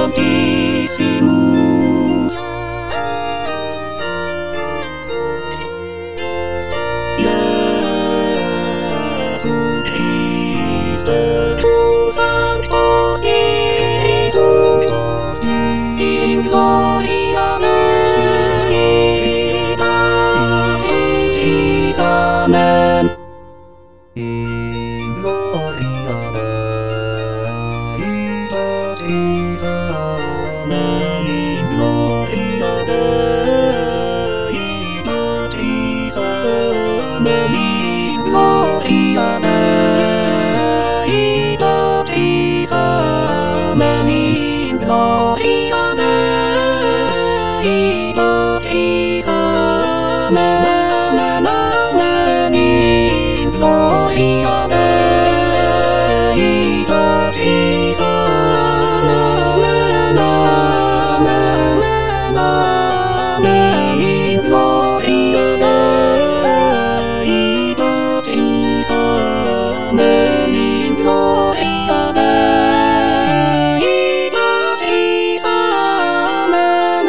Santissimus. Jesum Christe, tu Sanctus Iisus, in gloria Dei Patris, amen. In gloria Dei Patris, amen. In gloria Dei Patris, amen. In gloria Dei Patris, amen. In gloria Dei Patris, amen. Amen. In gloria Dei Patris, amen. Amen. In gloria Dei Patris, amen. In gloria Dei Patris, amen.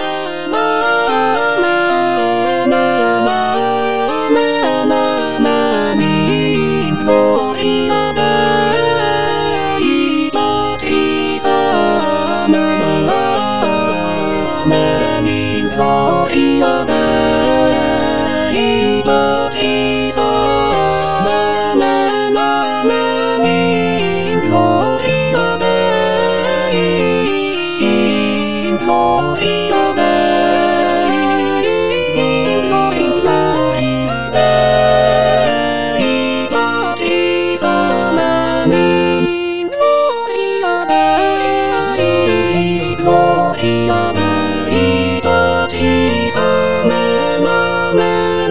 Amen. In gloria Dei Patris, amen. Amen. In gloria Dei Patris, amen. Amen. In gloria Dei, in gloria Dei, in gloria Dei Patris, amen. In gloria Dei, in gloria Dei Patris, amen. Amen.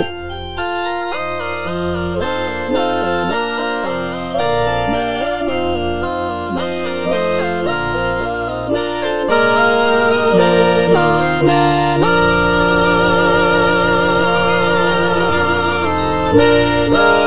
Amen.